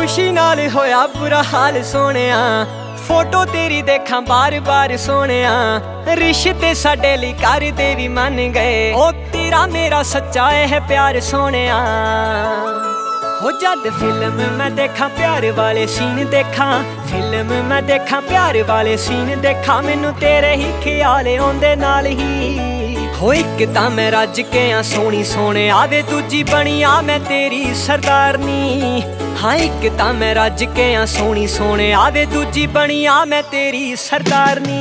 खुशी नाल होया बुरा हाल सोहणिया फोटो तेरी देखा बार बार सोहणिया रिश्ते साडे लई करदे वी मन गए ओ तेरा मेरा सच्चा है प्यार सोहणिया हो जद फिल्म मैं देखा प्यार वाले सीन देखा फिल्म मैं देखा प्यार वाले सीन देखा मैनू तेरे ही ख्याल आउंदे नाल ही हो एक तां मैं रज के आ सोहनी सोहणे आवे दूजी बनी आ मैं तेरी सरदारनी हाँ एक तां मैं रज के आ सोहनी सोहणे आवे दूजी बनी आ मैं तेरी सरदारनी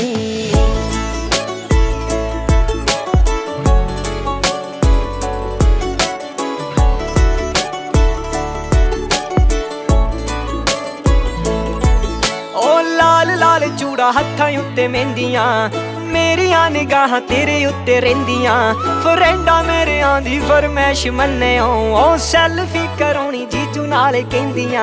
लाल चूड़ा हत्थां उत्ते मेहंदियां मेरियां निगाहां तेरे उत्ते रहिंदियां फ्रेंडा मेरे आंदी फरमैश मन्ने ओ सैल्फी कराउणी जीजू नाल कहंदियां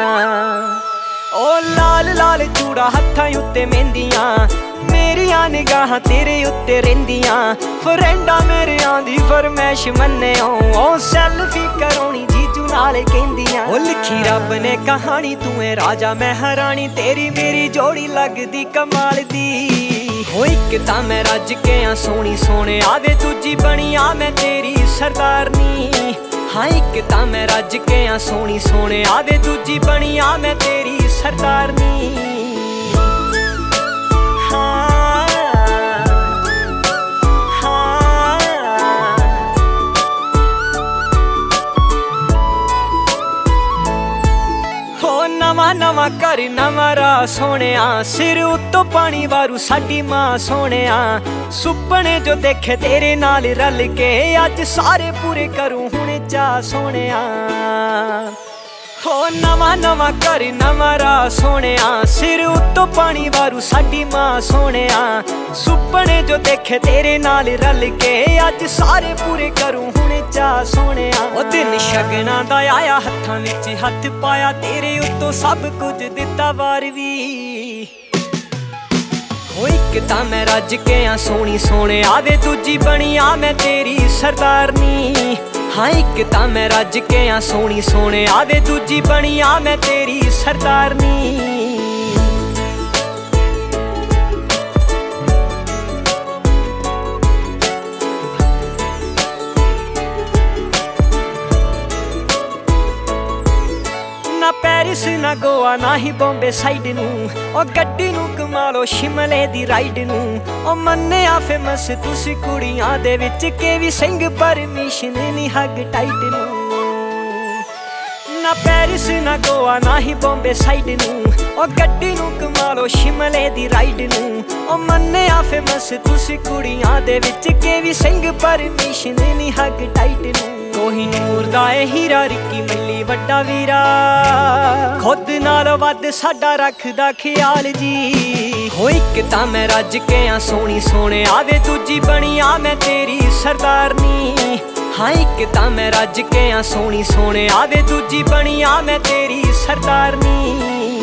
ओ लाल चूड़ा हत्थां उत्ते मेहंदियां मेरियां निगाहां तेरे उत्ते रहिंदियां फ्रेंडा मेरे आंदी फरमैश मन्ने ओ सैल्फी कराउणी जीजू नाल कहंदियां ओ लिखी रब ने कहानी तू है राजा मैं हरानी तेरी मेरी जोड़ी लगदी कमाल दी हो एक तां मैं रज के आ सोहनी सोहणे आवे दूजी बनी आ मैं तेरी सरदारनी हाँ एक तां मैं रज के आ सोहनी सोहणे आवे दूजी बनी आ मैं तेरी सरदारनी नवा नवा घर नवा राह सोहणिया सिर उत्तों पानी वारू साडी मां सोहणिया सुपने जो देखे तेरे नाल रल के अज सारे पूरे करूं हुणे चाह सोहणिया हो नवा नवा घर नवा राह सोहणिया सिर उत्तों पानी वारू साडी मां सोहणिया सुपने जो देखे तेरे नाल रल के अज सारे पूरे करूं हुणे चाह सोहणिया ओ दिन शगना दा आया हत्थां विच हत्थ पाया तेरे उत्तों सब कुछ दिता वार वी हो एक तां मैं रज के आ सोहनी सोहणे आवे दूजी बनी आ मैं तेरी सरदारनी हाँ एक तां मैं रज के आ सोहनी सोहणे आवे दूजी बनी आ मैं तेरी सरदारनी ना पैरिस ना गोवा ना ही बॉम्बे साइड नू ओ गड्डी नू कमा लो शिमले दी राइड नू ओ मन्निया फेमस तुसी कुड़ियां दे विच के वी सिंह परमिशन नी हग टाइट नू ना पैरिस ना गोवा ना ही बॉम्बे साइड नू ओ गड्डी नू कमा लो शिमले दी राइड नू ओ मन्निया फेमस तुसी कुड़ियां दे विच के वी सिंह परमिशन नी हग टाइट नू कोहिनूर दा ए हीरा रिक्की मिली वड्डा वीरा खुद नाल वध साडा रखदा ख्याल जी हो एक तां मैं रज के आ सोहनी सोहणे आवे दूजी बनी आ मैं तेरी सरदारनी हाँ एक तां मैं रज के आ सोहनी सोहणे आवे दूजी बनी आ मैं तेरी सरदारनी